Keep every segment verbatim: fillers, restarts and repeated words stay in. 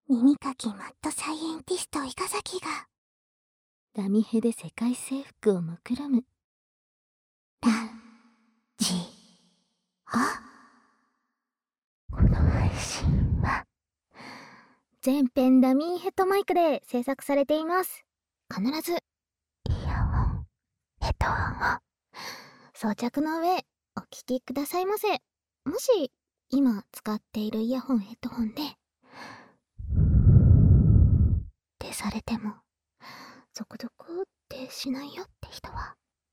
耳かきマットサイエンティスト伊賀崎がダミヘで世界征服を目論むラジオ。この配信は全編ダミーヘッドマイクで制作されています。必ずイヤホンヘッドホンを装着の上お聞きくださいませ。もし今使っているイヤホンヘッドホンでってされてもゾクゾクってしないよって人は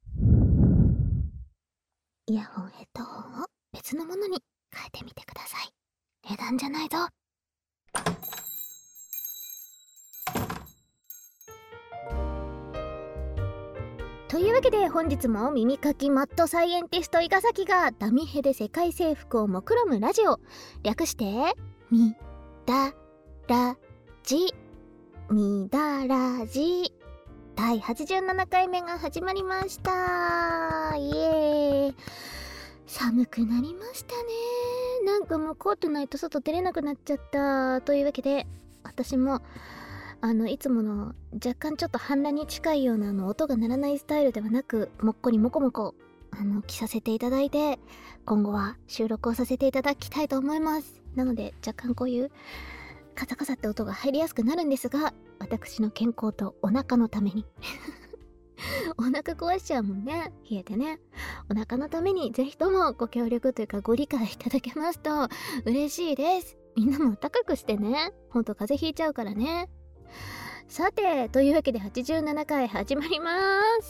イヤホンヘッドホンを別のものに変えてみてください。値段じゃないぞ。というわけで本日も耳かきマットサイエンティスト伊賀崎がダミヘで世界征服を目論むラジオ、略してみだらじみだらじだいはちじゅうななかいめが始まりました。イエーイ。寒くなりましたね。なんかもうコートないと外出れなくなっちゃった。というわけで私もあのいつもの若干ちょっと半裸に近いようなあの音が鳴らないスタイルではなく、もっこりもこもこあの着させていただいて、今後は収録をさせていただきたいと思います。なので若干こういうカサカサって音が入りやすくなるんですが、私の健康とお腹のためにお腹壊しちゃうもんね、冷えてね。お腹のためにぜひともご協力というかご理解いただけますと嬉しいです。みんなも暖かくしてね。ほんと風邪ひいちゃうからね。さて、というわけではちじゅうななかい始まります。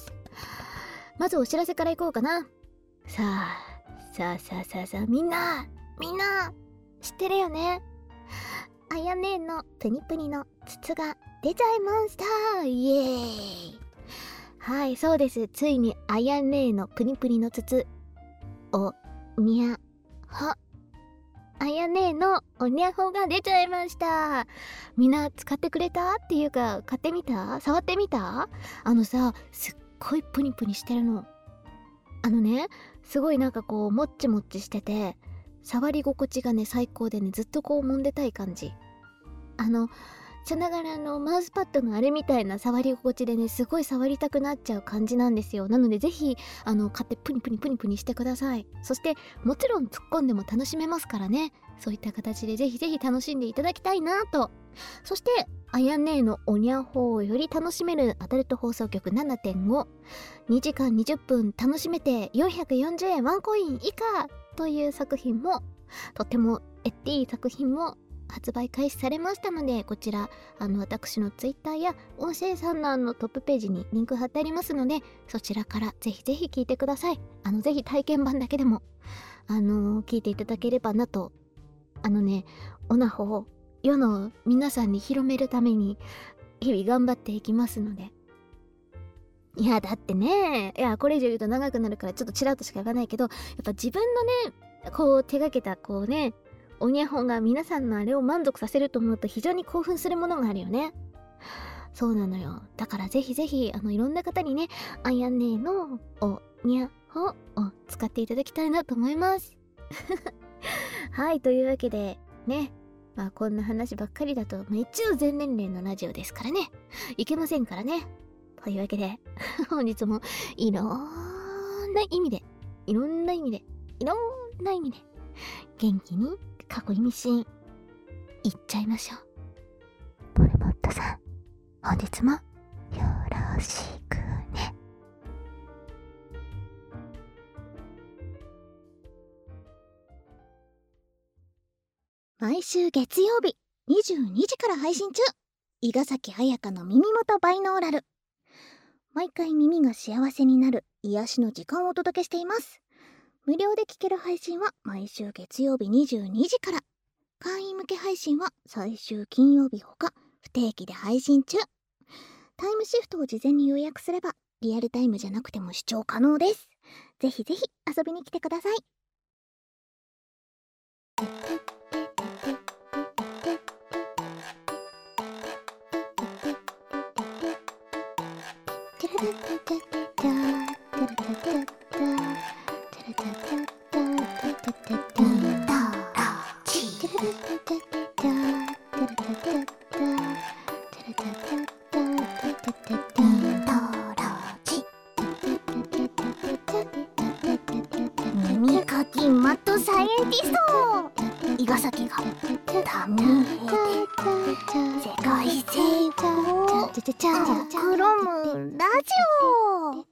まずお知らせからいこうかな。さあさあさあさあさあ、みんなみんな知ってるよね。あやねんのプニプニの筒が出ちゃいました。イエーイ。はい、そうです。ついにあやねんのプニプニの筒おにゃほあやねんのおにゃほが出ちゃいました。みんな使ってくれたっていうか買ってみた？触ってみた？あのさ、すっごいプニプニしてるの。あのね、すごいなんかこうもっちもっちしてて触り心地がね最高でね、ずっとこう揉んでたい感じ。あのさながらのマウスパッドのあれみたいな触り心地でね、すごい触りたくなっちゃう感じなんですよ。なのでぜひあの買ってプニプニプニプニしてください。そしてもちろん突っ込んでも楽しめますからね。そういった形でぜひぜひ楽しんでいただきたいなと。そしてあやねーのおにゃほーをより楽しめるアダルト放送局 ななてんご にじかんにじゅっぷん楽しめてよんひゃくよんじゅうえんワンコイン以下という作品も、とってもエッティい作品も発売開始されましたので、こちらあの私のツイッターや音声サンナーのトップページにリンク貼ってありますので、そちらからぜひぜひ聞いてください。あのぜひ体験版だけでもあのー、聞いていただければなと。あのね、オナホを世の皆さんに広めるために日々頑張っていきますので。いやだってね、いやこれ以上言うと長くなるからちょっとチラッとしか言わないけど、やっぱ自分のねこう手がけたこうねおにゃほんが皆さんのあれを満足させると思うと非常に興奮するものがあるよね。そうなのよ。だからぜひぜひあのいろんな方にねあやねーのおにゃほを使っていただきたいなと思いますはい、というわけでね、まあこんな話ばっかりだと、まあ、一応全年齢のラジオですからね、いけませんからね。というわけで本日もいろんな意味でいろんな意味でいろんな意味で元気に過去意味深いっちゃいましょう。 ポルモットさん、本日もよろしくね。 毎週月曜日にじゅうにじから配信中、伊賀崎彩香の耳元バイノーラル。毎回耳が幸せになる癒しの時間をお届けしています。無料で聴ける配信は毎週月曜日にじゅうにじから、会員向け配信は最終金曜日ほか不定期で配信中。タイムシフトを事前に予約すればリアルタイムじゃなくても視聴可能です。ぜひぜひ遊びに来てください。 崎がダミーヘ世界征服クロムラジオ。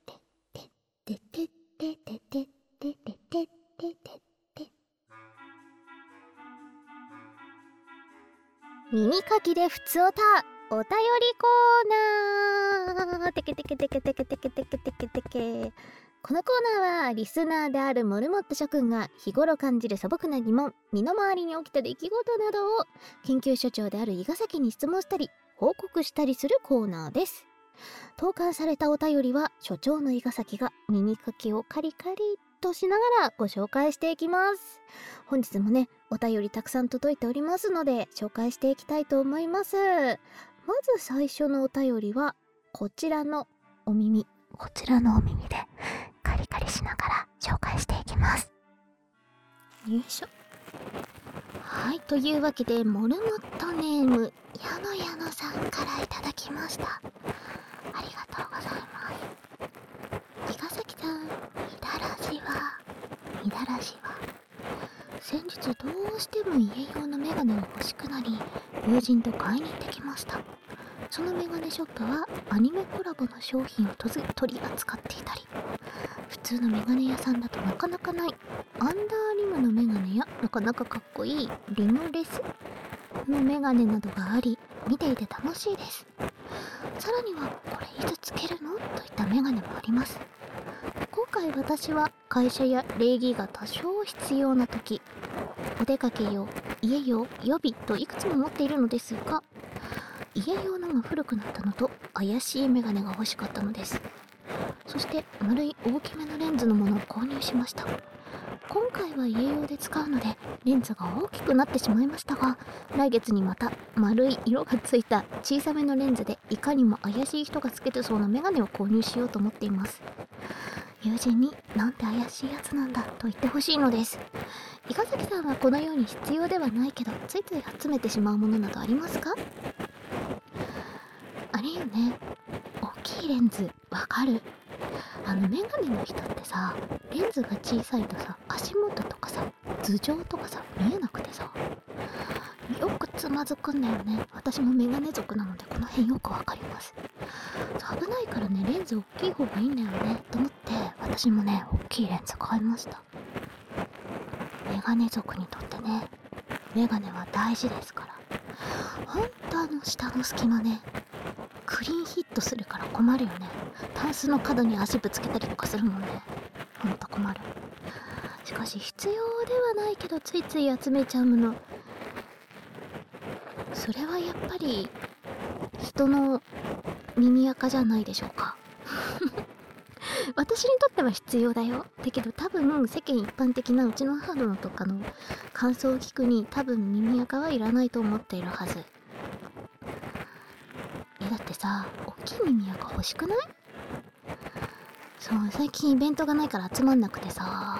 耳かきでふつおたお便りコーナー。テケテケテケテケテケテケテケテケ。このコーナーはリスナーであるモルモット諸君が日頃感じる素朴な疑問、身の回りに起きた出来事などを研究所長である伊賀崎に質問したり報告したりするコーナーです。投函されたお便りは所長の伊賀崎が耳かきをカリカリとしながらご紹介していきます。本日もねお便りたくさん届いておりますので紹介していきたいと思います。まず最初のお便りはこちらのお耳こちらのお耳でカリカリしながら紹介していきます。 よいしょ。はい、というわけでモルモットネームやのやのさんからいただきました。ありがとうございます。伊賀崎さん、みだらじはみだらじは先日どうしても家用のメガネが欲しくなり友人と買いに行ってきました。そのメガネショップはアニメコラボの商品をとず取り扱っていたり、普通のメガネ屋さんだとなかなかないアンダーリムのメガネやなかなかかっこいいリムレスのメガネなどがあり、見ていて楽しいです。さらにはこれいつつけるのといったメガネもあります。今回私は会社や礼儀が多少必要な時、お出かけ用、家用、予備といくつも持っているのですが、家用のが古くなったのと怪しいメガネが欲しかったのです。そして丸い大きめのレンズのものを購入しました。今回は家用で使うのでレンズが大きくなってしまいましたが、来月にまた丸い色がついた小さめのレンズでいかにも怪しい人がつけてそうなメガネを購入しようと思っています。友人になんて怪しいやつなんだと言ってほしいのです。伊賀崎さんはこのように必要ではないけどついつい集めてしまうものなどありますか？あれよね、大きいレンズわかる。あのメガネの人ってさ、レンズが小さいとさ、足元とかさ、頭上とかさ見えなくてさ、よくつまずくんだよね。私もメガネ族なのでこの辺よくわかります。危ないからね、レンズ大きい方がいいんだよねと思って私もね大きいレンズ買いました。メガネ族にとってね、メガネは大事ですから。ほんとあの下の隙間ね、クリーンヒットするから困るよね。タンスの角に足ぶつけたりとかするもんね。ほんと困る。しかし必要ではないけどついつい集めちゃうもの、それはやっぱり人の耳垢じゃないでしょうか。私にとっては必要だよ。だけど多分世間一般的なうちの母のとかの感想を聞くに多分耳垢はいらないと思っているはず。え、だってさ、大きい耳垢欲しくない？そう、最近イベントがないから集まんなくてさ。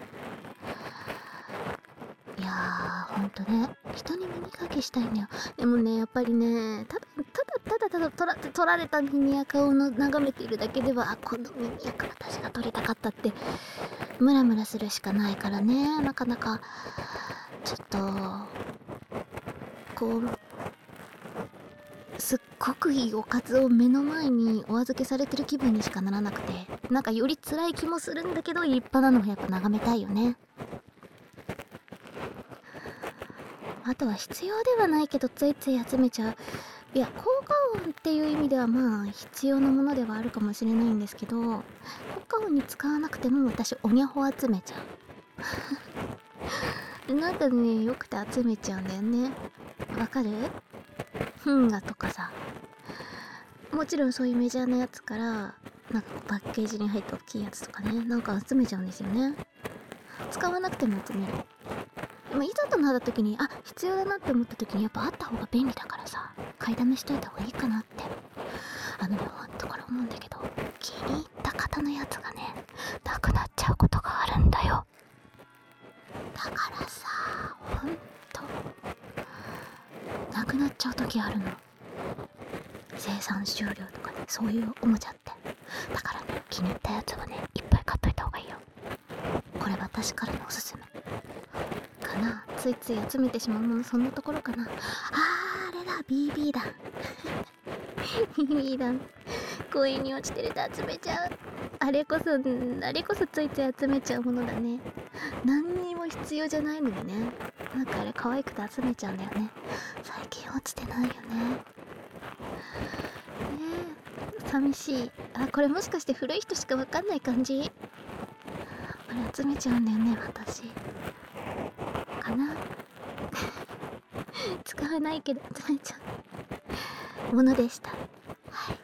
いやー、ほんとね、人に耳かきしたいんだよ。でもね、やっぱりね、ただただただただ取ら取られた耳垢をの眺めているだけでは、あ、この耳垢私が取りたかったってムラムラするしかないからね、なかなかちょっとこうすっごくいいおかずを目の前にお預けされてる気分にしかならなくて、なんかより辛い気もするんだけど、立派なのをやっぱ眺めたいよね。あとは必要ではないけどついつい集めちゃう。いや、効果音っていう意味ではまあ必要なものではあるかもしれないんですけど、効果音に使わなくても私おにゃほ集めちゃう。なんかね、よくて集めちゃうんだよね。わかる？フンガとかさ、もちろんそういうメジャーなやつからなんかパッケージに入った大きいやつとかね、なんか集めちゃうんですよね。使わなくても集める。でもいざとなった時に、あ、必要だなって思った時にやっぱあった方が便利だからさ、買いだめしといた方がいいかなって。あのね、ほんとこれ思うんだけど、気に入った方のやつがねなくなっちゃうことがあるんだよ。だからさ、ほんとなくなっちゃう時あるの。生産終了とかね、そういうおもちゃって。だからね、気に入ったやつはねいっぱい買っといた方がいいよ。これ私からのおすすめかな。 ついつい集めてしまうもの、そんなところかな。あー、あれだ、 ビービー だビービー だ。公園に落ちてると集めちゃう。あれこそあれこそついつい集めちゃうものだね。何にも必要じゃないのにね、なんかあれ可愛くて集めちゃうんだよね。最近落ちてないよね。ねえ、寂しい。あ、これもしかして古い人しかわかんない感じ。あれ集めちゃうんだよね、私かな使わないけど集めちゃうものでした。はい、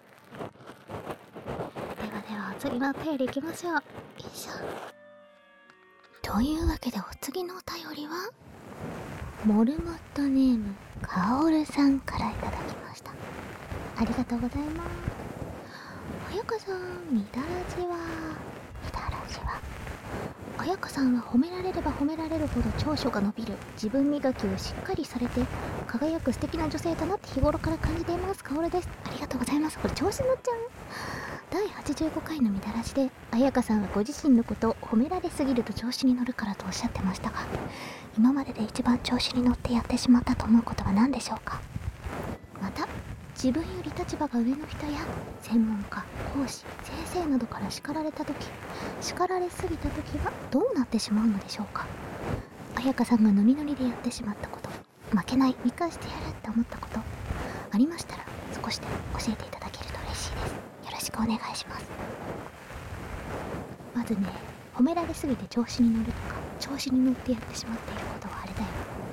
ではではお次のお便りいきましょう。よいしょ。というわけでお次のお便りはモルモットネームかおるさんからいただきました。ありがとうございます。あやかさん、みだらじはみだらじはあやかさんは褒められれば褒められるほど長所が伸びる、自分磨きをしっかりされて輝く素敵な女性だなって日頃から感じています。かおるです。ありがとうございます。これ調子乗っちゃう。だいはちじゅうごかいのみだらじであやかさんはご自身のことを褒められすぎると調子に乗るからとおっしゃってましたが、今までで一番調子に乗ってやってしまったと思うことは何でしょうか。また自分より立場が上の人や専門家、講師、先生などから叱られた時、叱られすぎた時はどうなってしまうのでしょうか。あやかさんがノリノリでやってしまったこと、負けない、見返してやるって思ったことありましたら少しでも教えていただけると嬉しいです。よろしくお願いします。まずね、褒められすぎて調子に乗るとか調子に乗ってやってしまっていることはあれだよ、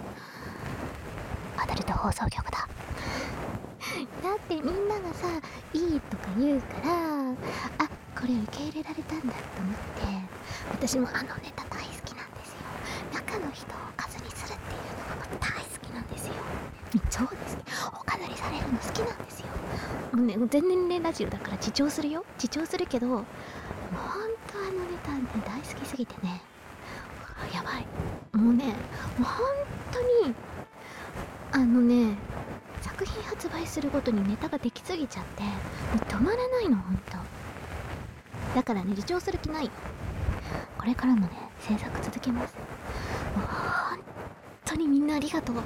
アダルト放送局だだってみんながさ、いいとか言うから、あ、これ受け入れられたんだと思って、私もあのネタ大好きなんですよ。中の人をおかずにするっていうのが大好きなんですよ。超好き。おかずにされるの好きなんですよ。もうね、全年齢ラジオだから自重するよ。自重するけど、もうほんとあのネタね、大好きすぎてね、やばい。もうね、もうほんとにあのね、作品発売するごとにネタができすぎちゃって、もう止まらないの、ほんと。だからね、自重する気ないよ。これからもね、制作続けます。もうほんとにみんなありがとう。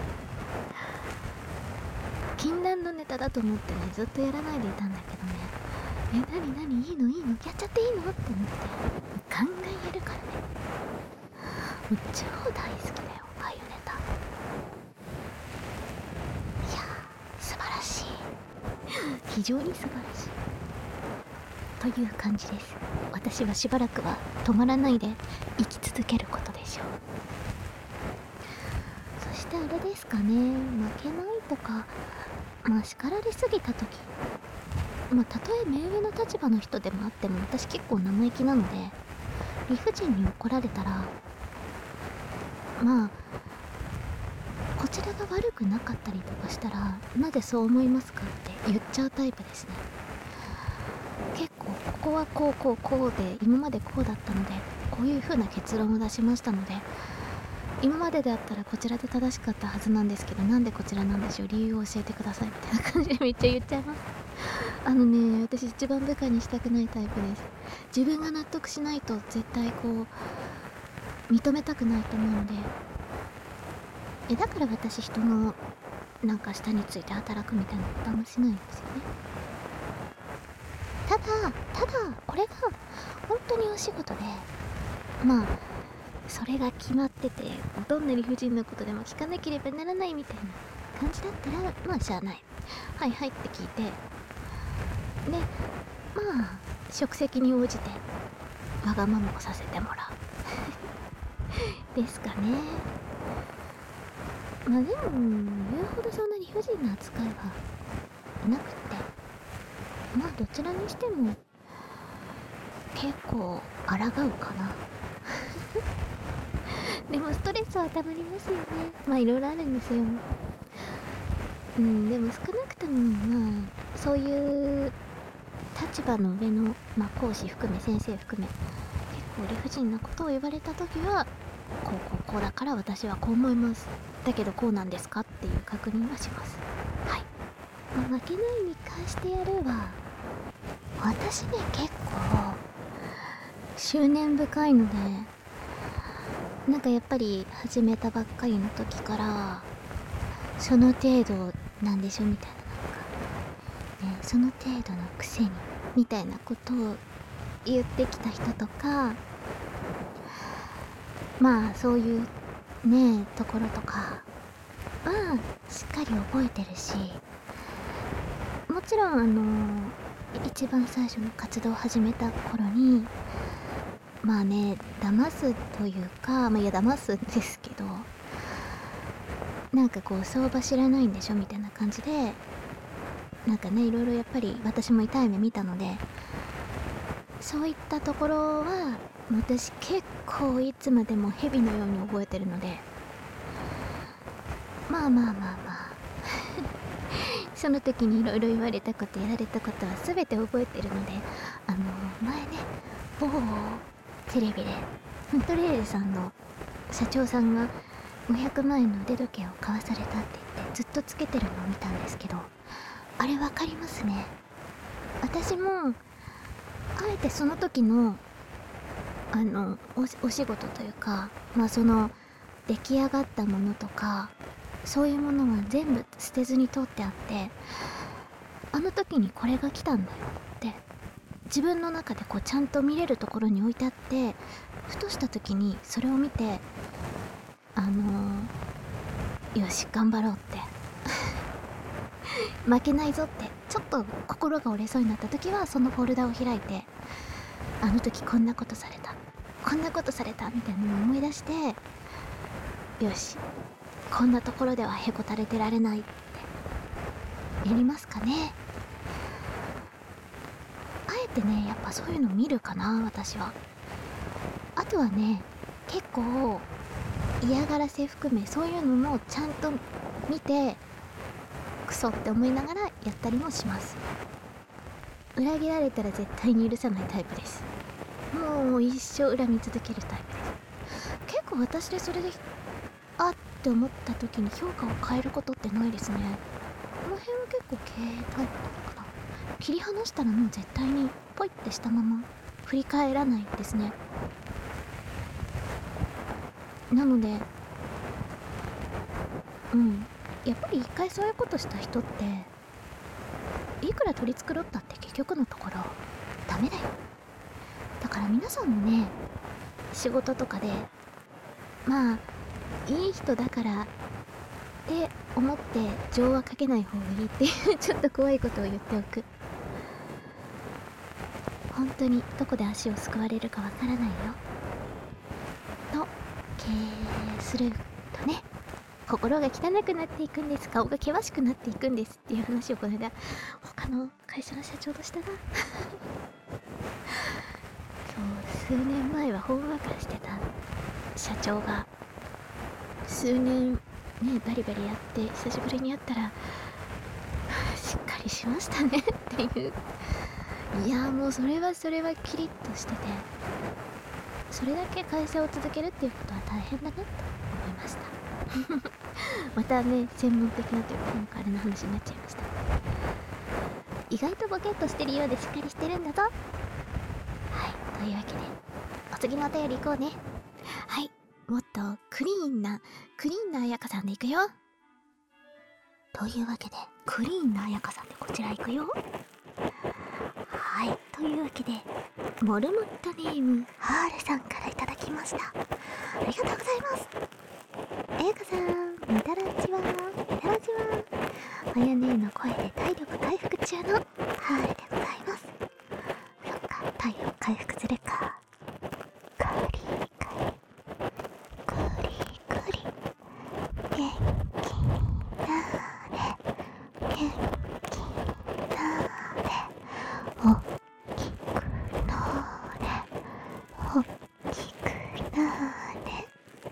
禁断のネタだと思ってね、ずっとやらないでいたんだけどね、え、なになに、いいのいいの、やっちゃっていいのって思ってガンガンやるからね。もう超大好きだよ、ああいうネタ。いやー、素晴らしい非常に素晴らしいという感じです。私はしばらくは止まらないで生き続けることでしょう。そしてあれですかね、負けないとか、まあ叱られすぎた時、まあたとえ目上の立場の人でもあっても、私結構生意気なので、理不尽に怒られたら、まあこちらが悪くなかったりとかしたら、なぜそう思いますかって言っちゃうタイプですね。結構ここはこうこうこうで、今までこうだったのでこういう風な結論を出しましたので、今までであったらこちらで正しかったはずなんですけど、なんでこちらなんでしょう、理由を教えてくださいみたいな感じでめっちゃ言っちゃいます。あのね、私一番部下にしたくないタイプです。自分が納得しないと絶対こう認めたくないと思うので、えだから私人のなんか下について働くみたいなことあんましないんですよね。ただただこれが本当にお仕事で、まあそれが決まってて、どんな理不尽なことでも聞かなければならないみたいな感じだったら、まあしゃあない、はいはいって聞いて、でまあ職責に応じてわがままをさせてもらうですかね。まあでも言うほどそんな理不尽な扱いはいなくって、まあどちらにしても結構抗うかなでもストレスはたまりますよね。まあいろいろあるんですよ。うん、でも少なくともまあそういう立場の上の、まあ、講師含め先生含め結構理不尽なことを言われた時は、こうこうこうだから私はこう思います、だけどこうなんですかっていう確認はします。はい、まあ、負けない見返してやるは、私ね結構執念深いので、 なんかやっぱり始めたばっかりの時からその程度なんでしょみたいな、なんか、ね、その程度のくせにみたいなことを言ってきた人とか、まあそういうねところとかはしっかり覚えてるし、もちろんあの一番最初の活動を始めた頃にまあね騙すというか、まあいや騙すんですけど、なんかこう相場知らないんでしょみたいな感じで、なんかねいろいろやっぱり私も痛い目見たので、そういったところは私結構いつまでも蛇のように覚えてるので、まあまあまあまあその時にいろいろ言われたことやられたことは全て覚えてるので、あの前ね某テレビでフントレールさんの社長さんがごひゃくまんえんの腕時計を買わされたって言ってずっとつけてるのを見たんですけど、あれわかりますね。私もあえてその時のあの お, お仕事というか、まあその出来上がったものとかそういうものは全部捨てずに取ってあって、あの時にこれが来たんだよって自分の中でこうちゃんと見れるところに置いてあって、ふとした時にそれを見て、あのー、よし頑張ろうって負けないぞってちょっと心が折れそうになった時はそのフォルダを開いて、あの時こんなことされたこんなことされたみたいなのを思い出して、よしこんなところではへこたれてられないってやりますかね。あえてねやっぱそういうの見るかな私は。あとはね結構嫌がらせ含めそういうのもちゃんと見てクソって思いながらやったりもします。裏切られたら絶対に許さないタイプです。もう一生恨み続けるタイプです。結構私でそれであって思った時に評価を変えることってないですね。この辺は結構経営タイプなのかな。切り離したらもう絶対にポイってしたまま振り返らないですね。なのでうんやっぱり一回そういうことした人っていくら取り繕ったって結局のところダメだよ。だから皆さんもね仕事とかでまあいい人だからって思って情はかけない方がいいっていうちょっと怖いことを言っておく。本当にどこで足をすくわれるかわからないよと経営するとね、心が汚くなっていくんです、顔が険しくなっていくんですっていう話をこの間他の会社の社長としたなそう数年前はほんわかしてた社長が数年ねバリバリやって久しぶりに会ったらしっかりしましたねっていう。いやもうそれはそれはキリッとしてて、それだけ会社を続けるっていうことは大変だなと思いましたまたね専門的なというかなんかあれの話になっちゃいました。意外とボケっとしてるようでしっかりしてるんだぞ。はい、というわけでお次のお便り行こうね。はい、もっとクリーンなクリーンな彩香さんでいくよ。というわけでクリーンな彩香さんでこちら行くよ。はい、というわけでモルモットネームハールさんからいただきました。ありがとうございます。彩香さん、みたらじはみたらじはあやねーの声で体力回復中のハールでございます。そっか、体力回復するか。クリクリクリクリ元気になれ元気になれおっきくなれおっきくなれ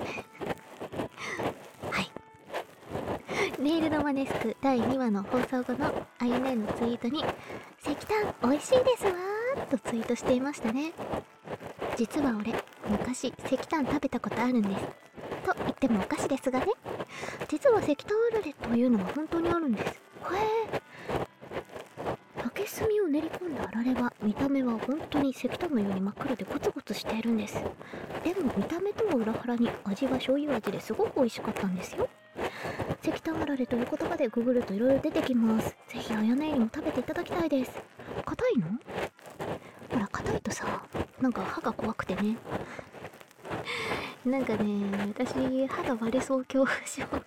はいメールのマネスクだいにわの放送後のあやねんのツイートに石炭美味しいですわーとツイートしていましたね。実は俺昔石炭食べたことあるんですと言ってもおかしですがね、実は石炭あられというのは本当にあるんです。へえ、竹炭をねり込んだあられは見た目は本当に石炭のように真っ黒でゴツゴツしているんです。でも見た目とは裏腹に味は醤油味ですごく美味しかったんですよ。石炭あられという言葉でググるといろいろ出てきます。ぜひあやねりも食べていただきたいです。硬いの？ほら硬いとさ、なんか歯が怖くてね。なんかね、私歯が割れそう恐怖症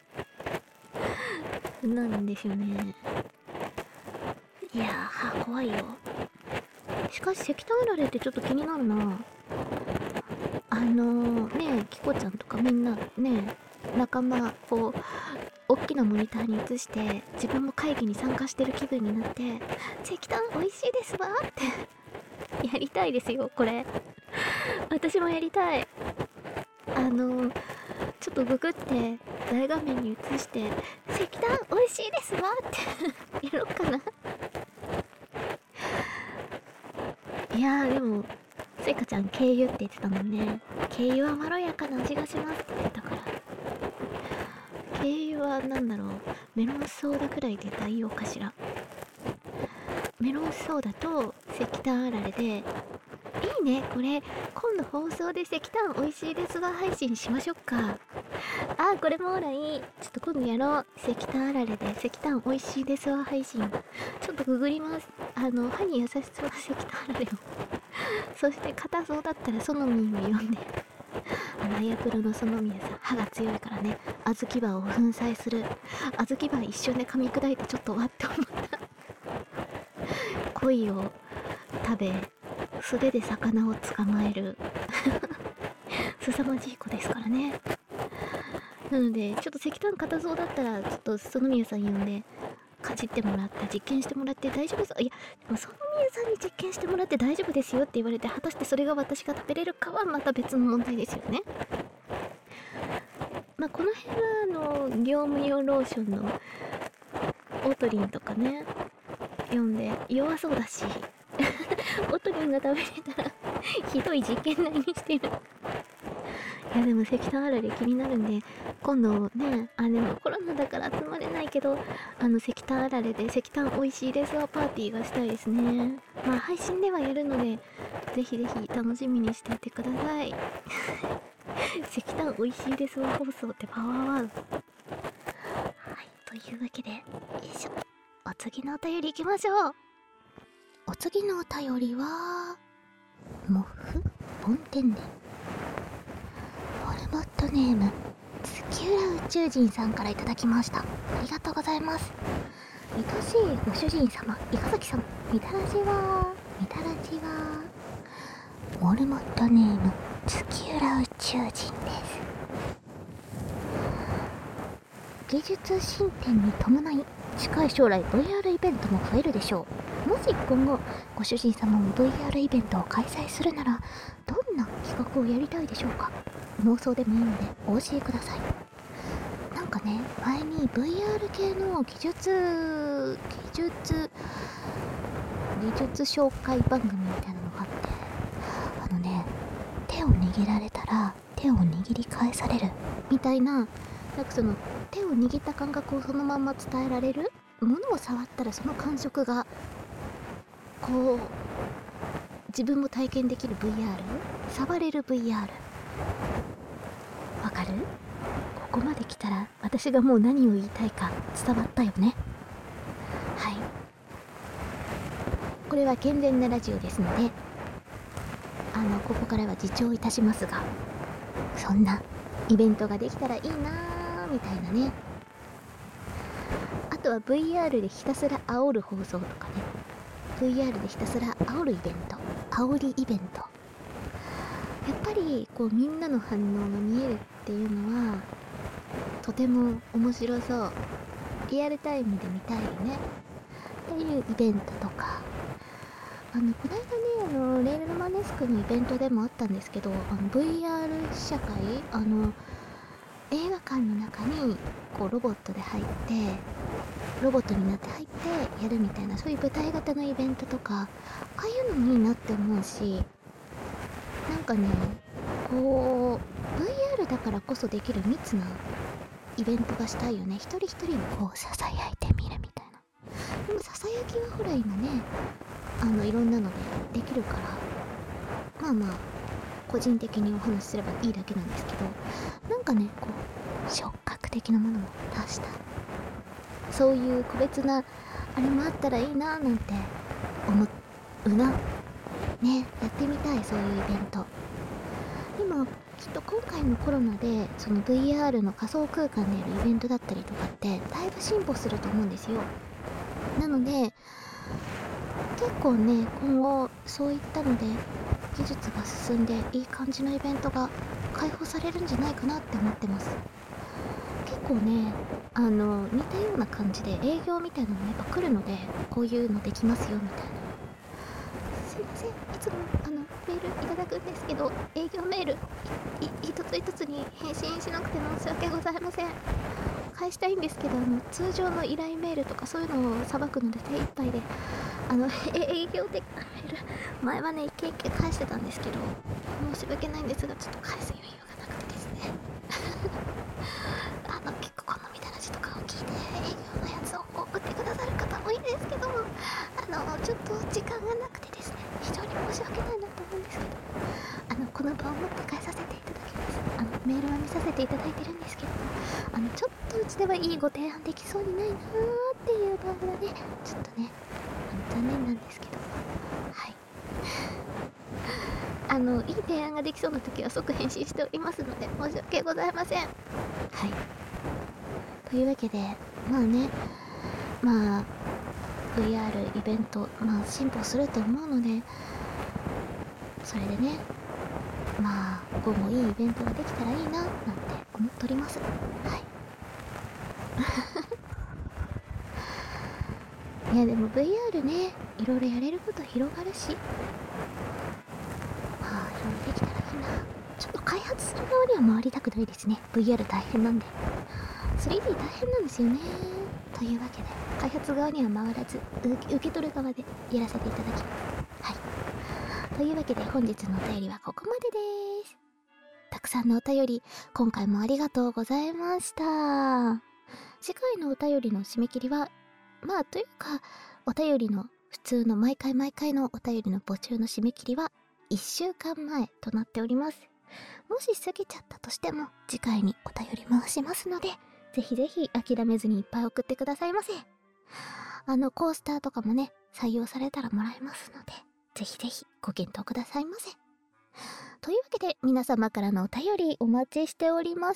なんですよね。いやー、歯怖いよ。しかし石炭あられってちょっと気になるな。あのー、ねえキコちゃんとかみんなね仲間こう大きなモニターに映して自分も会議に参加してる気分になって、石炭美味しいですわってやりたいですよ。これ私もやりたい。あのー、ちょっとググって大画面に映して石炭美味しいですわってやろうかな。いやーでもせいかちゃん軽油って言ってたもんね。軽油はまろやかな味がしますって言ってたから、軽油はなんだろう、メロンソーダくらいで代用かしら。メロンソーダと石炭あられでいいね。これ今度放送で石炭美味しいですわ配信しましょうか。あーこれもほらいい。ちょっと今度やろう。石炭あられで石炭美味しいですわ配信。ちょっとググります。あの歯に優しそうな石炭あられをそして硬そうだったらソノミーを読んで、あのあやプロのソノミーさん歯が強いからね、小豆葉を粉砕する。小豆葉一瞬で噛み砕いてちょっとわって思った鯉を食べ素手で魚を捕まえる凄まじい子ですからね。なのでちょっと石炭硬そうだったらちょっとソノミヤさん呼んでかじってもらって実験してもらって大丈夫です。いやでもソノミヤさんに実験してもらって大丈夫ですよって言われて、果たしてそれが私が食べれるかはまた別の問題ですよね。まあこの辺はあの業務用ローションのオトリンとかね読んで弱そうだしオトリンが食べれたらひどい実験台にしてる。いやでも石炭あられ気になるんで、今度ね、あでもコロナだから集まれないけど、あの石炭あられで石炭美味しいですわパーティーがしたいですね。まあ配信ではやるのでぜひぜひ楽しみにしていてください石炭美味しいですわ放送ってパワーワード。はい、というわけでよいしょ、お次のお便りいきましょう。お次のお便りはモフボンテンネモルモットネーム月浦宇宙人さんからいただきました。ありがとうございます。愛しいご主人様伊賀崎さん、みたらじはみたらじはモルモットネーム月浦宇宙人です。技術進展に伴い近い将来 ブイアール イベントも増えるでしょう。もし今後ご主人様も ブイアール イベントを開催するならどんな企画をやりたいでしょうか。妄想でもいいのでお教えください。なんかね、前に ブイアール 系の技術技術技術紹介番組みたいなのがあって、あのね、手を握られたら手を握り返されるみたいな、なんかその手を握った感覚をそのまま伝えられる、ものを触ったらその感触がこう自分も体験できる ブイアール、 触れる ブイアール、 わかる？ここまで来たら私がもう何を言いたいか伝わったよね。はい、これは健全なラジオですので、あのここからは自重いたしますが、そんなイベントができたらいいなーみたいなね。あとは ブイアール でひたすら煽る放送とかね、 ブイアール でひたすら煽るイベント、煽りイベント、やっぱりこうみんなの反応が見えるっていうのはとても面白そう。リアルタイムで見たいよねっていうイベントとか、あのこの間ね、あのレールのマネスクのイベントでもあったんですけど、あの ブイアール 試写会、あの映画館の中にこうロボットで入ってロボットになって入ってやるみたいな、そういう舞台型のイベントとか、ああいうのもいいなって思うし、なんかね、こう ブイアール だからこそできる密なイベントがしたいよね。一人一人にこうささやいてみるみたいな。でもささやきはほら今ね、 あのいろんなのでできるから、まあまあ個人的にお話しすればいいだけなんですけど、なんかねこう触覚的なものも足した、そういう個別なあれもあったらいいななんて思うなね。やってみたい、そういうイベント。でもきっと今回のコロナでその ブイアール の仮想空間でやるイベントだったりとかってだいぶ進歩すると思うんですよ。なので結構ね、今後そういったので技術が進んでいい感じのイベントが開放されるんじゃないかなって思ってます。結構ね、あの似たような感じで営業みたいなのもやっぱ来るので、こういうのできますよみたいな。すいません、いつもあのメールいただくんですけど、営業メールいい一つ一つに返信しなくて申し訳ございません。返したいんですけど、あの通常の依頼メールとかそういうのをさばくので手一杯で、あの営業的なメール前はね一件一件返してたんですけど、申し訳ないんですがちょっと返す余裕がなくてですねあの結構このみたいな字とかを聞いて営業のやつを送ってくださる方多いんですけど、あのちょっと時間がなくてですね、非常に申し訳ないなと思うんですけど、あのこの場を持って返させていただきます。あのメールは見させていただいてるんですけど、あのちょっとうちではいいご提案できそうにないなーっていう場合はね、ちょっとねあの残念なんですけど、はいあのいい提案ができそうな時は即返信しておりますので申し訳ございません。はいというわけで、まあね、まあ ブイアール イベント、まあ進歩すると思うので、それでね、まあ今後いいイベントができたらいいななんて思っております。はいいやでも ブイアール ね、いろいろやれること広がるし、まあいろいろできたらいいな。ちょっと開発する側には回りたくないですね。 ブイアール 大変なんで、 スリーディー 大変なんですよね。というわけで開発側には回らず受け取る側でやらせていただきます。はいというわけで本日のお便りはここまでです。たくさんのお便り今回もありがとうございました。次回のお便りの締め切りは、まあというかお便りの普通の毎回毎回のお便りの募集の締め切りはいっしゅうかんまえとなっております。もし過ぎちゃったとしても次回にお便り回しますので、ぜひぜひ諦めずにいっぱい送ってくださいませ。あのコースターとかもね採用されたらもらえますので、ぜひぜひご検討くださいませ。というわけで皆様からのお便りお待ちしております。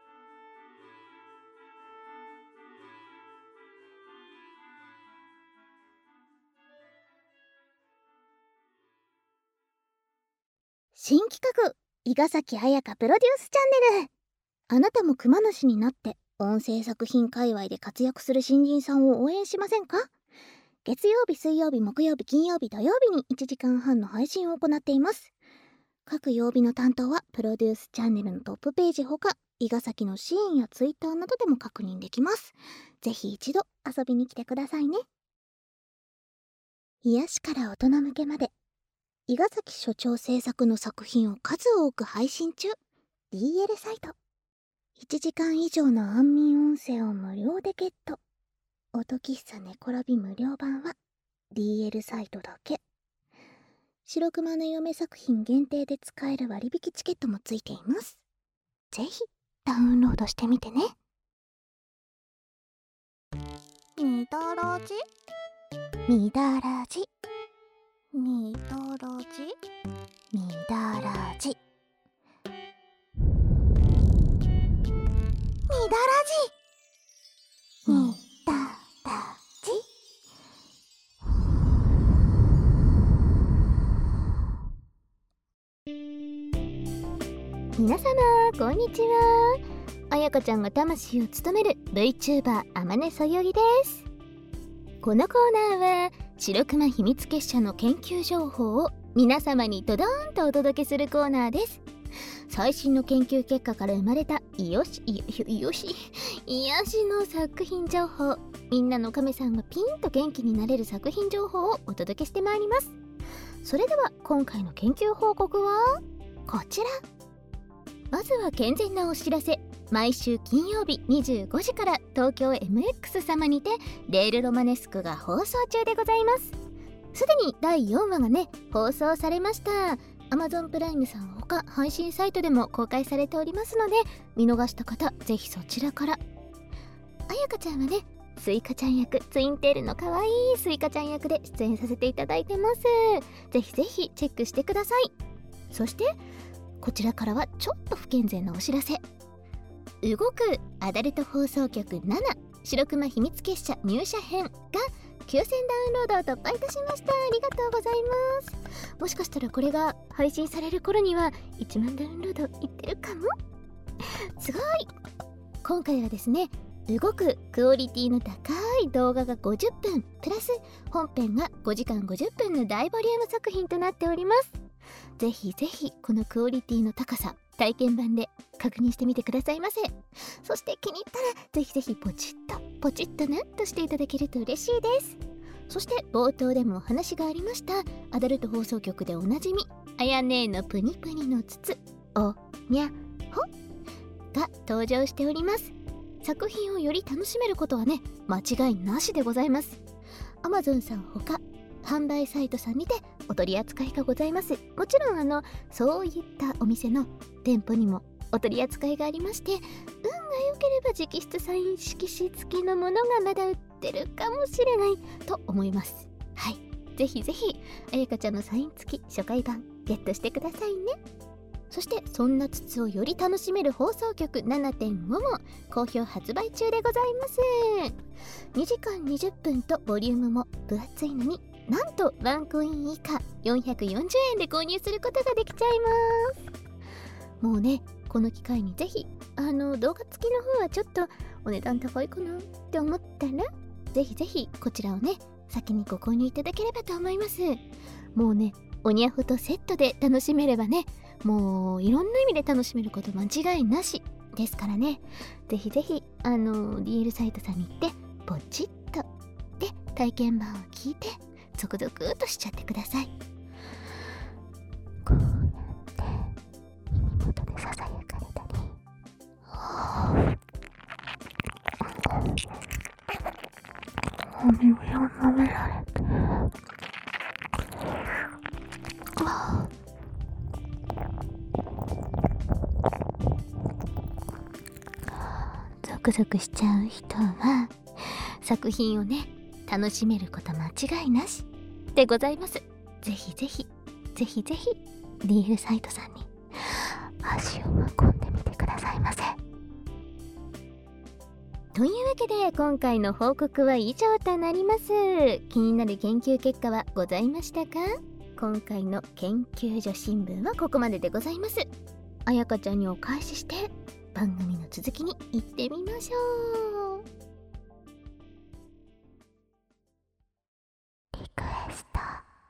新企画、伊賀崎彩香プロデュースチャンネル。あなたも熊主になって音声作品界隈で活躍する新人さんを応援しませんか？月曜日、水曜日、木曜日、金曜日、土曜日にいちじかんはんの配信を行っています。各曜日の担当はプロデュースチャンネルのトップページほか、伊賀崎のシーンやツイッターなどでも確認できます。ぜひ一度遊びに来てくださいね。癒しから大人向けまで、伊賀崎所長制作の作品を数多く配信中。 ディーエル サイト。いちじかん以上の安眠音声を無料でゲット。音喫茶寝転び無料版は ディーエル サイトだけ。白熊の嫁作品限定で使える割引チケットもついています。ぜひダウンロードしてみてね。 みだらじみだらじみだらじみだらじみだらじみだらじ。 皆様こんにちは。あやかちゃんが魂を務める VTuber あまねそよぎです。このコーナーは白熊秘密結社の研究情報を皆様にドドーンとお届けするコーナーです。最新の研究結果から生まれたいよしいよいよし癒しの作品情報、みんなの亀さんがピンと元気になれる作品情報をお届けしてまいります。それでは今回の研究報告はこちら。まずは健全なお知らせ。 毎週金曜日にじゅうごじから東京 エムエックス 様にてレールロマネスクが放送中でございます。すでにだいよんわがね放送されました。 Amazon プライムさんほか配信サイトでも公開されておりますので、見逃した方ぜひそちらから。あやかちゃんはねスイカちゃん役、ツインテールの可愛いスイカちゃん役で出演させていただいてます。ぜひぜひチェックしてください。そしてこちらからはちょっと不健全なお知らせ。動くアダルト放送局なな白熊秘密結社入社編がきゅうせんダウンロードを突破いたしました。ありがとうございます。もしかしたらこれが配信される頃にはいちまんダウンロードいってるかも。すごい。今回はですね、動くクオリティの高い動画がごじゅっぷんプラス本編がごじかんごじゅっぷんの大ボリューム作品となっております。ぜひぜひこのクオリティの高さ体験版で確認してみてくださいませ。そして気に入ったらぜひぜひポチッとポチッとなっとしていただけると嬉しいです。そして冒頭でもお話がありましたアダルト放送局でおなじみあやねーのプニプニの筒おにゃほが登場しております。作品をより楽しめることはね間違いなしでございます。 Amazon さんほか販売サイトさんにてお取り扱いがございます。もちろんあのそういったお店の店舗にもお取り扱いがありまして、運が良ければ直筆サイン色紙付きのものがまだ売ってるかもしれないと思います。はい、ぜひぜひあやかちゃんのサイン付き初回版ゲットしてくださいね。そしてそんな筒をより楽しめる放送局 ななてんご も好評発売中でございます。にじかんにじゅっぷんとボリュームも分厚いのに、なんとワンコイン以下よんひゃくよんじゅうえんで購入することができちゃいます。もうねこの機会にぜひあの動画付きの方はちょっとお値段高いかなって思ったら、ぜひぜひこちらをね先にご購入いただければと思います。もうねおにゃふとセットで楽しめればね、もういろんな意味で楽しめること間違いなしですからね。ぜひぜひあの ディーエル サイトさんに行ってポチッとで体験版を聞いてゾクゾクっとしちゃってください。こうやって耳元でささやかれたり、お耳を舐められて、ゾクゾクしちゃう人は作品をね楽しめること間違いなしでございます。ぜひぜひぜひぜひ ディーエル サイトさんに足を運んでみてくださいませ。というわけで今回の報告は以上となります。気になる研究結果はございましたか？今回の研究所新聞はここまででございます。あやかちゃんにお返しして番組の続きに行ってみましょう。リクエスト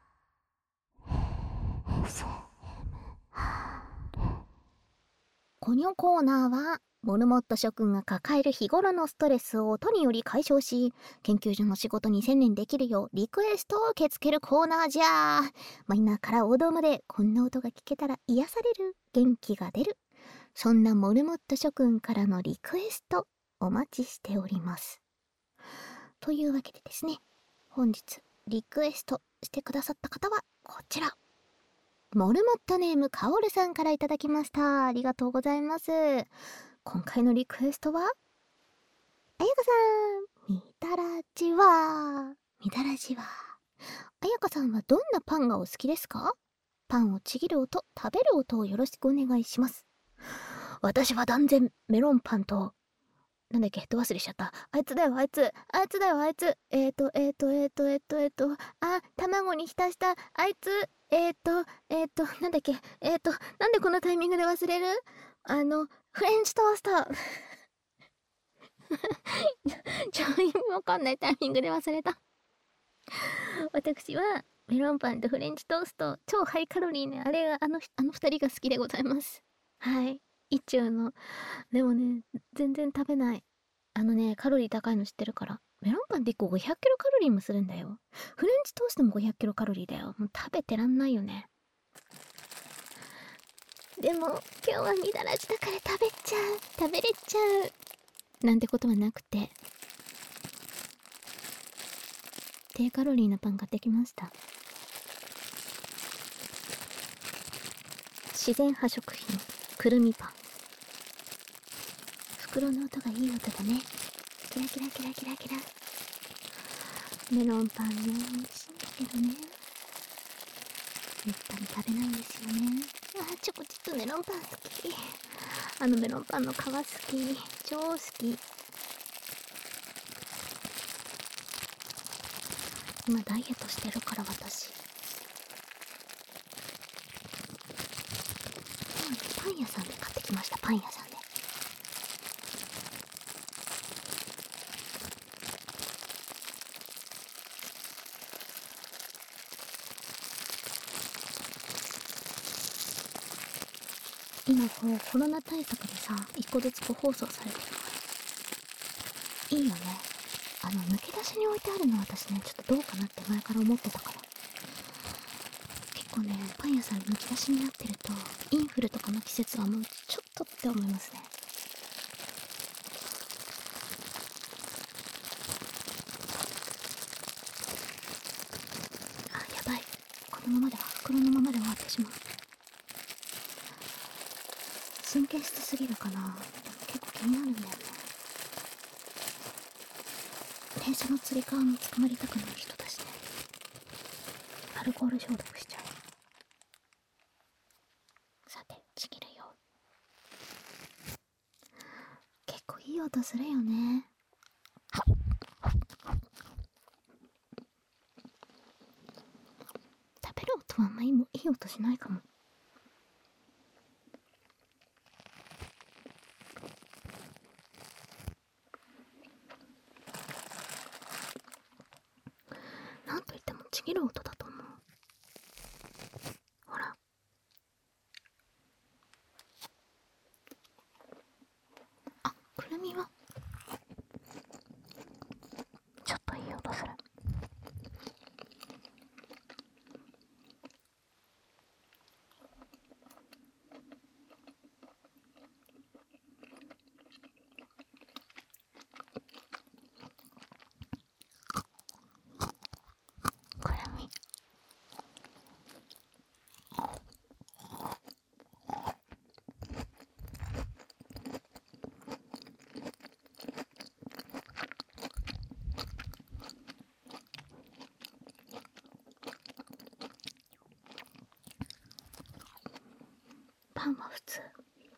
エスエムアール。 このコーナーはモルモット諸君が抱える日頃のストレスを音により解消し、研究所の仕事に専念できるようリクエストを受け付けるコーナーじゃ。マイナーから王道までこんな音が聞けたら癒される、元気が出る、そんなモルモット諸君からのリクエストお待ちしております。というわけでですね、本日リクエストしてくださった方はこちら、モルモットネームカオルさんからいただきました。ありがとうございます。今回のリクエストは、あやかさん、みたらじわみたらじわ。あやかさんはどんなパンがお好きですか？パンをちぎる音、食べる音をよろしくお願いします。私は断然メロンパンと、なんだっけ、ど忘れしちゃった。あいつだよ、あいつ。あいつだよ、あいつ。えーと、えーと、えーと、えーと、えーと、あ、卵に浸した、あいつ。えーと、えーと、なんだっけ、えーと、なんでこのタイミングで忘れる？あの、フレンチトースト。ちょ、意味わかんないタイミングで忘れた。私は、メロンパンとフレンチトースト、超ハイカロリーね。あれが、あの、あの二人が好きでございます。はい。一中の。でもね、全然食べない。あのね、カロリー高いの知ってるから。メロンパンっていっこごひゃくキロカロリーもするんだよ。フレンチトーストもごひゃくキロカロリーだよ。もう食べてらんないよね。 でも今日はみだらじだから食べちゃう食べれちゃうなんてことはなくて、低カロリーなパン買ってきました。自然派食品くるみパン。袋の音がいい音だね。キラキラキラキラキラ。メロンパンね、美味しいんだけどね、めったに食べないんですよね。あー、チョコチップメロンパン好き。あのメロンパンの皮好き、超好き。今ダイエットしてるから私。パン屋さんで買ってきました。パン屋さんで。今こうコロナ対策でさ、一個ずつ個包装されてるのいいよね。あの抜け出しに置いてあるの私ね、ちょっとどうかなって前から思ってたから。結構ね、パン屋さん抜き出しになってるとインフルとかの季節はもうちょっとって思いますね。あ、やばい、このままでは袋のままで終わってしまう。神経質すぎるかな。結構気になるんだよね。電車のつり革に捕まりたくない人だしね。アルコール消毒しちゃう。さて、ちぎるよ。結構いい音するよね。食べる音はあんまりいい音しないかも。なんといってもちぎる音だと思う。ほら。あ、くるみはちょっといい音する。くるみパンは普通。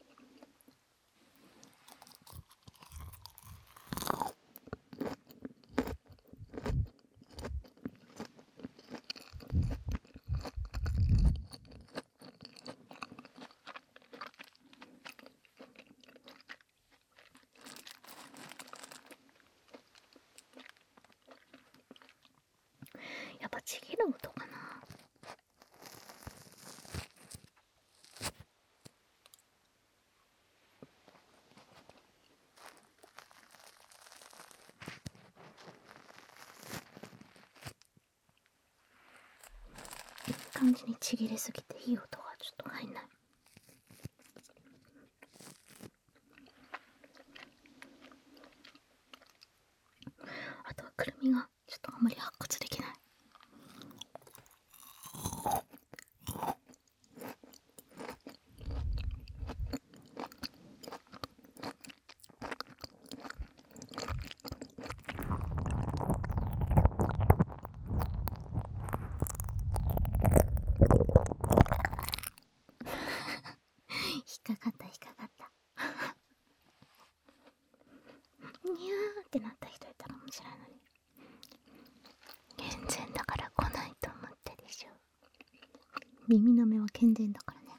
やっぱちぎる音かな。いい感じにちぎれすぎていい音がちょっと入んない。あとはくるみがちょっとあんまり発掘できない。引っかかった引っかかったにゃーってなった人いたら面白いのに。健全だから来ないと思ったでしょ。耳の目は健全だからね。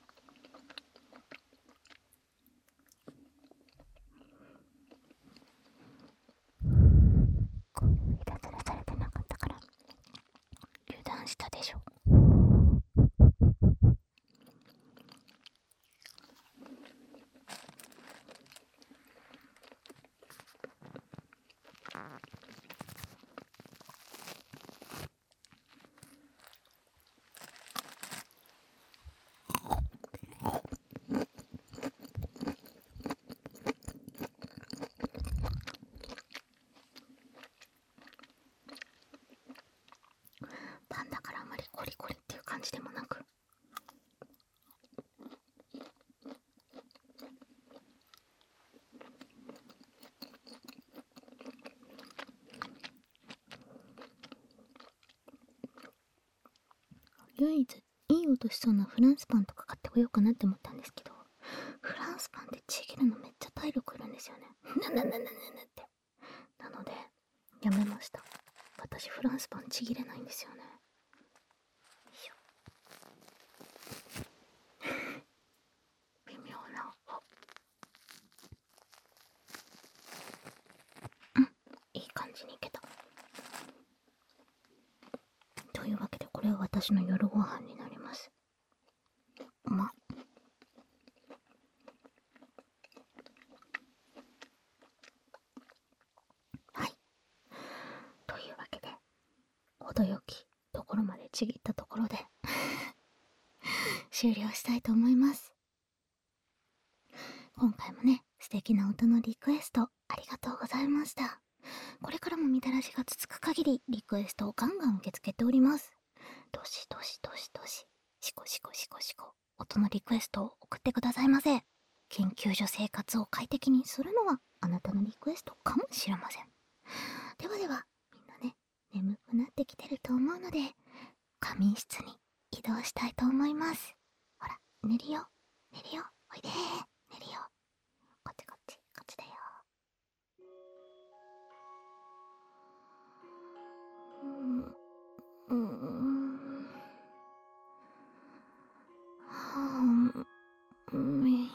こういういたずらされてなかったから油断したでしょ。 感じでもなく。唯一いい音しそうなフランスパンとか買ってこようかなって思ったんですけど、フランスパンってちぎるのめっちゃ体力いるんですよね。ななななななって。なのでやめました。私フランスパンちぎれないんですよね。よいしょ。微妙な音。うん、いい感じにいけた。というわけでこれは私の夜ご飯になります。まはい。というわけで程よきところまでちぎったところで終了したいと思います。今回もね、素敵な音のリクエストありがとうございました。これからもみたらしが続く限りリクエストをガンガン受け付けております。どしどしどしどし、しこしこしこしこ、音のリクエストを送ってくださいませ。研究所生活を快適にするのはあなたのリクエストかもしれません。ではでは、みんなね、眠くなってきてると思うので、仮眠室に移動したいと思います。ほら、寝るよ、寝るよ、おいでー、寝るよ。こっちこっち、こっちだよ。うん、うん、はぁ、み、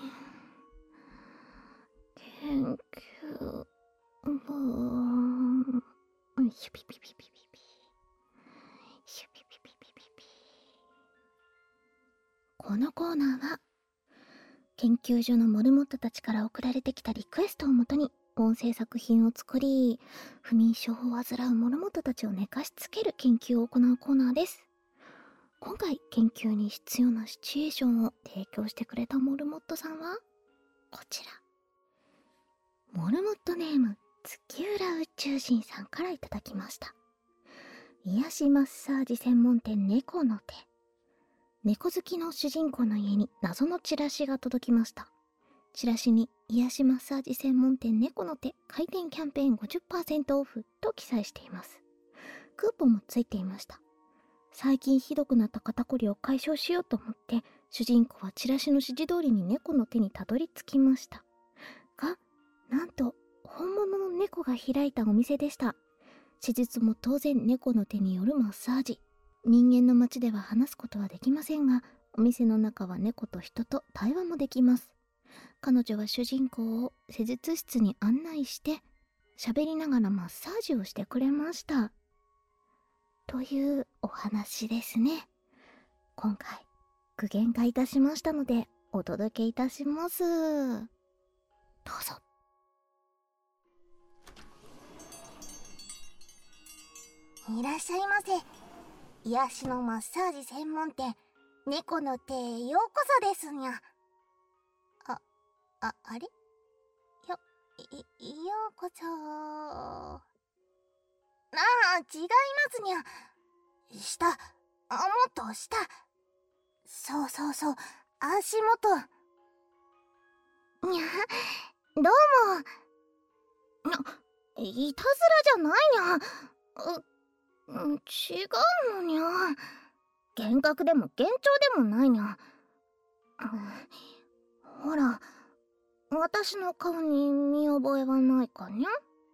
研究部、シュピピピピピピ、シュピピピピピピ。このコーナーは、研究所のモルモットたちから送られてきたリクエストをもとに、音声作品を作り、不眠症を患うモルモットたちを寝かしつける研究を行うコーナーです。今回研究に必要なシチュエーションを提供してくれたモルモットさんはこちら。モルモットネーム月浦宇宙人さんからいただきました。癒しマッサージ専門店猫の手。猫好きの主人公の家に謎のチラシが届きました。チラシに癒しマッサージ専門店猫の手開店キャンペーン ごじゅっパーセント オフと記載しています。クーポンもついていました。最近ひどくなった肩こりを解消しようと思って主人公はチラシの指示通りに猫の手にたどり着きました。が、なんと本物の猫が開いたお店でした。施術も当然猫の手によるマッサージ。人間の街では話すことはできませんが、お店の中は猫と人と対話もできます。彼女は主人公を施術室に案内して喋りながらマッサージをしてくれました。というお話ですね。今回具現化いたしましたのでお届けいたします。どうぞ。 いらっしゃいませ。癒しのマッサージ専門店猫の手へようこそですにゃ。あ、あ、あれよ、い、ようこそ。ああ、違いますにゃ。下、あ、もっと下。そうそうそう、足元。にゃ、どうも。いたずらじゃないにゃ。う、違うのにゃ。幻覚でも幻聴でもないにゃ。ほら、私の顔に見覚えはないかにゃ。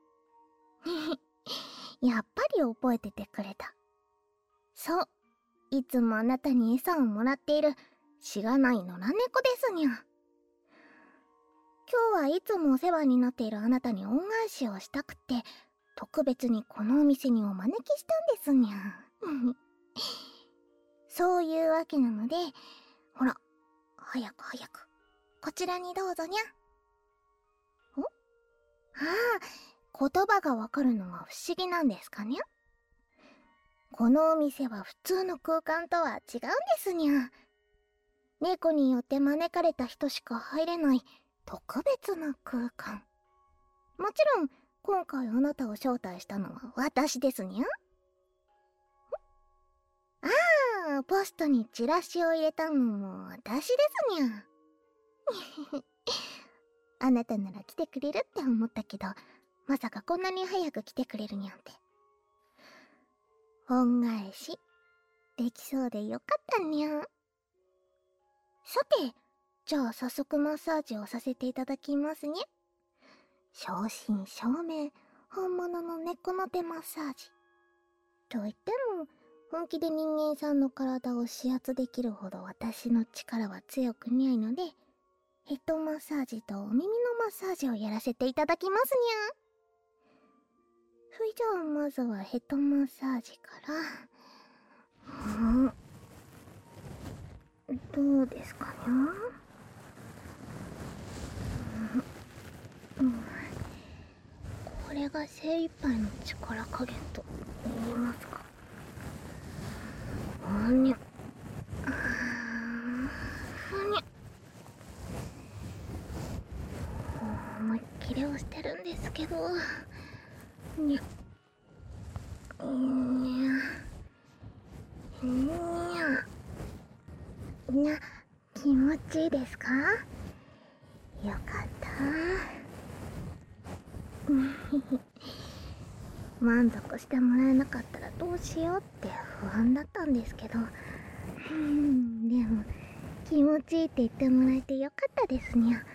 やっぱり覚えててくれた。そう、いつもあなたに餌をもらっているしがない野良猫ですにゃ。今日はいつもお世話になっているあなたに恩返しをしたくて、特別にこのお店にお招きしたんですにゃ。そういうわけなので、ほら、早く早く、こちらにどうぞにゃ。お？ああ、言葉がわかるのが不思議なんですかにゃ。このお店は普通の空間とは違うんですにゃ。猫によって招かれた人しか入れない特別な空間。もちろん、今回あなたを招待したのは私ですにゃ。ああ、 のポストにチラシを入れたのも私ですにゃ。あなたなら来てくれるって思ったけど、まさかこんなに早く来てくれるにゃんて。恩返しできそうでよかったにゃ。さて、じゃあ早速マッサージをさせていただきますね。正真正銘本物の猫の手マッサージといっても、本気で人間さんの体を指圧できるほど私の力は強くないので、ヘッドマッサージとお耳のマッサージをやらせていただきますにゃ。それじゃあまずはヘッドマッサージから。んどうですかにゃ。うん、これが精一杯の力加減と言いますか。ふにゃふにゃ。思いっきり押してるんですけど、にゃにゃにゃにゃ。気持ちいいですか？よかった。満足してもらえなかったらどうしようって不安だったんですけど、うん、でも気持ちいいって言ってもらえてよかったですにゃ。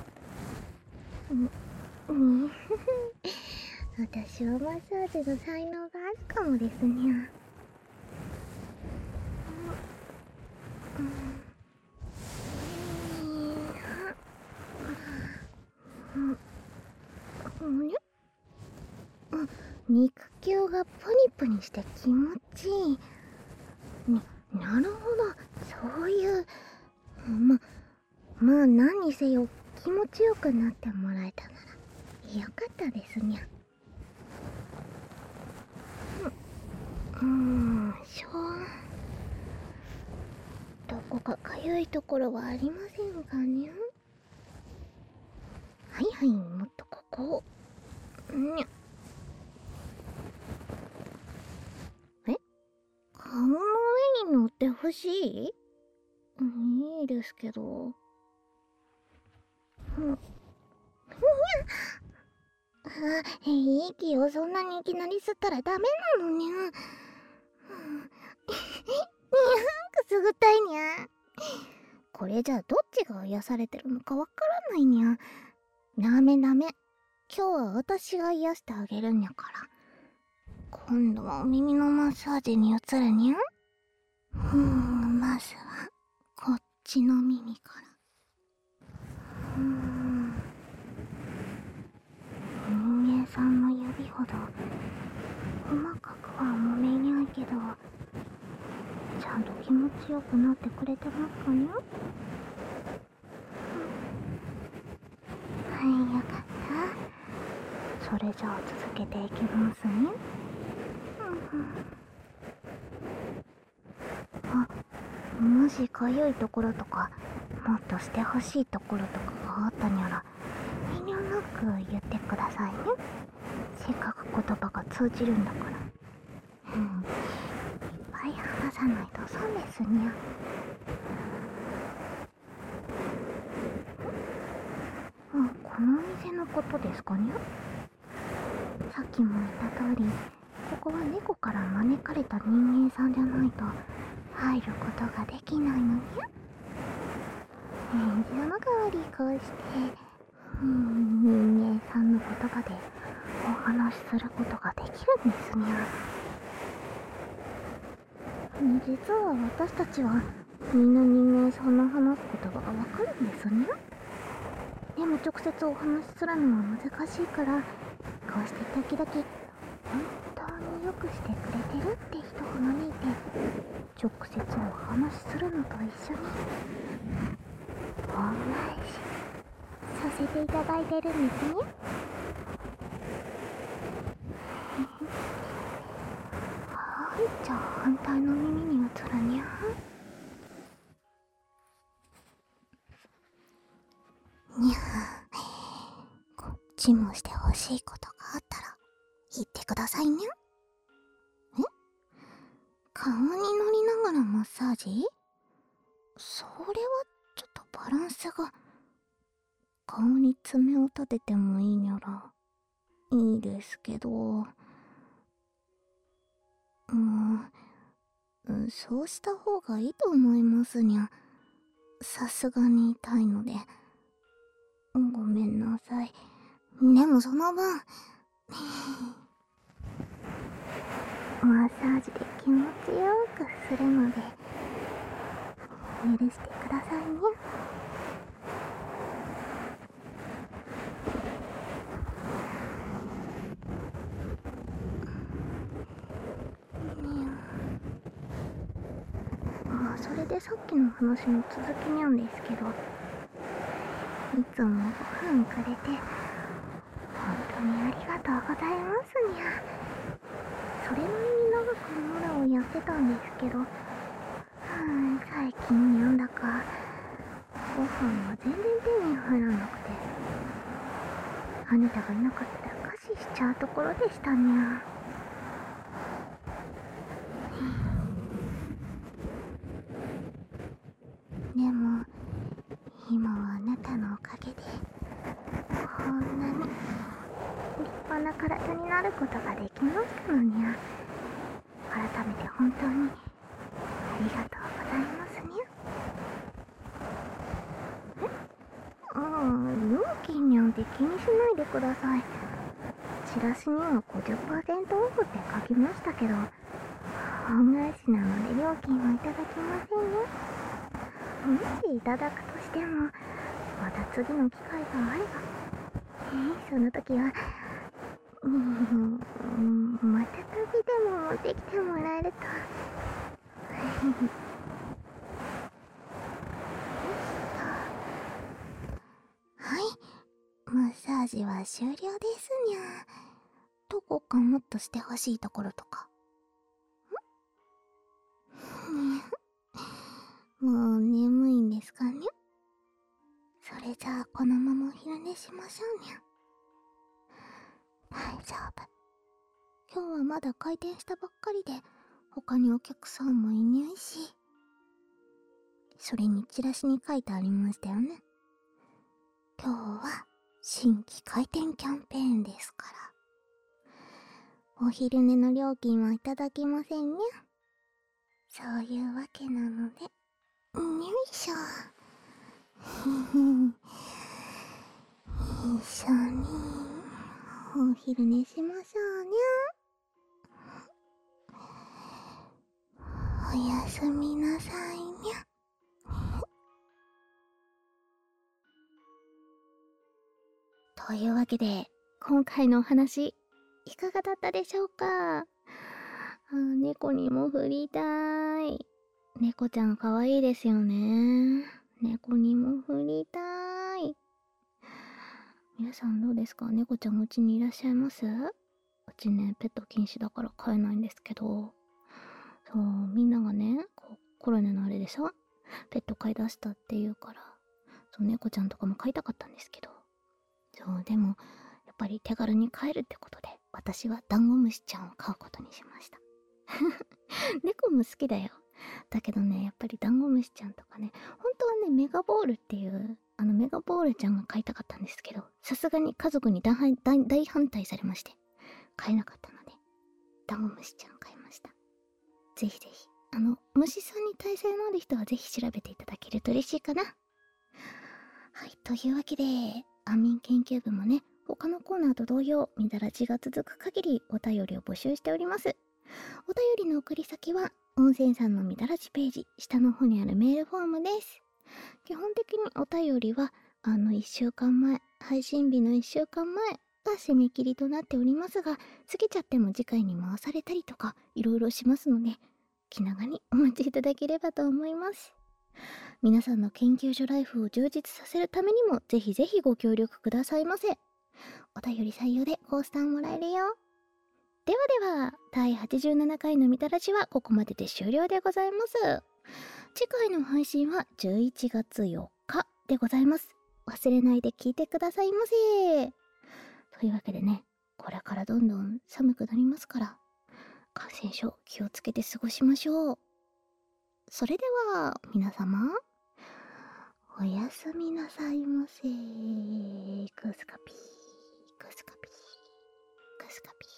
うん、私はマッサージの才能があるかもですにゃ。肉球がプニプニして気持ちいい。に、なるほど、そういう、ま、まあ何にせよ気持ちよくなってもらえたならよかったですにゃ。う、うーん、しょう。どこかかゆいところはありませんかにゃ。はいはい、もっとここを。にゃ。え？顔の上に乗ってほしい？いいですけど。うん。にゃ。あ、息をそんなにいきなり吸ったらダメなのにゃ。にゃん、くすぐったいにゃ。これじゃあどっちが癒されてるのかわからないにゃ。ダメダメ。今日は私が癒してあげるにゃから。今度はお耳のマッサージに移るにゃ。ふーん、まずはこっちの耳から。うーん、人間さんの指ほど細かくは揉めにゃいけど、ちゃんと気持ちよくなってくれてますかにゃ。はい、よかった。それじゃあ続けていきますね。あ、もしかゆいところとかもっとしてほしいところとかがあったにゃら遠慮なく言ってくださいね。せっかく言葉が通じるんだから。うん、いっぱい話さないと損ですにゃ。あ、このお店のことですかにゃ。さっきも言った通り、ここは猫から招かれた人間さんじゃないと入ることができないのにゃ。えー、その代わりこうして、うん、人間さんの言葉でお話しすることができるんですにゃ。実は私たちはみんな人間さんの話す言葉がわかるんですにゃ。でも直接お話しするのは難しいから、こうして時々本当によくしてくれてるって人を招いて直接お話しするのと一緒に恩返しさせていただいてるんですね。はい、じゃあ反対の耳に移るにゃ。にゃー、こっちもしてほしいことがあったら言ってくださいにゃ。え？ 顔に乗りながらマッサージ？それはちょっとバランスが。顔に爪を立ててもいいにゃらいいですけど、もうそうした方がいいと思いますにゃ。さすがに痛いので。ごめんなさい。でもその分マッサージで気持ちよくするので許してくださいにゃ。まあそれでさっきの話の続きにゃんですけど、いつもご飯くれて本当にありがとうございますにゃ。それなりに長くモラをやってたんですけど、はあ、最近なんだかご飯が全然手に入らなくて、あなたがいなかったら餓死しちゃうところでしたにゃ。でも今はあなたのおかげでこんなに立派な体になることができましたのにゃ。改めて本当にありがとうございますにゃ。えああ、料金にゃんて気にしないでください。チラシには ごじゅっパーセント オフって書きましたけど、恩返しなので料金はいただきませんよ。もしいただくとしても、また次の機会があれば、えー、その時は、うーん、また時でも持ってきてもらえると。はい、マッサージは終了ですにゃ。どこかもっとしてほしいところとか。んもう眠いんですかにゃ。それじゃあこのままお昼寝しましょうにゃ。大丈夫。今日はまだ開店したばっかりで他にお客さんもいないし。それにチラシに書いてありましたよね。今日は新規開店キャンペーンですから、お昼寝の料金はいただきませんにゃ。そういうわけなので、よいしょ。一緒にお昼寝しましょうにゃ。おやすみなさいにゃ。 というわけで、今回のお話、いかがだったでしょうか？あー、猫にも振りたい。猫ちゃんかわいいですよね。猫にも振りたい。皆さんどうですか？猫ちゃんお家にいらっしゃいます？うちね、ペット禁止だから飼えないんですけど、そう、みんながね、こうコロナのあれでしょ？ペット飼い出したって言うから、そう、猫ちゃんとかも飼いたかったんですけど、そう、でも、やっぱり手軽に飼えるってことで、私はダンゴムシちゃんを飼うことにしました。猫も好きだよ。だけどね、やっぱりダンゴムシちゃんとかね、本当はね、メガボールっていう、あのメガボールちゃんが飼いたかったんですけど、さすがに家族に大反大大反対されまして、飼えなかったので、ダンゴムシちゃん飼いました。ぜひぜひ、あの、虫さんに耐性のある人はぜひ調べていただけると嬉しいかな。はい、というわけで、安眠研究部もね、他のコーナーと同様、みだらじが続く限りお便りを募集しております。お便りの送り先は、温泉さんのみだらじページ、下の方にあるメールフォームです。基本的にお便りは、あのいっしゅうかんまえ、配信日のいっしゅうかんまえが締め切りとなっておりますが、過ぎちゃっても次回に回されたりとか、いろいろしますので、気長にお待ちいただければと思います。皆さんの研究所ライフを充実させるためにも、ぜひぜひご協力くださいませ。お便り採用でコースターもらえるよ。ではでは、だいはちじゅうななかいのみたらしはここまでで終了でございます。次回の配信はじゅういちがつよっかでございます。忘れないで聞いてくださいませ。というわけでね、これからどんどん寒くなりますから、 感染症気をつけて過ごしましょう。それでは皆様、おやすみなさいませ。グスカピー、グスカピー、グスカピー。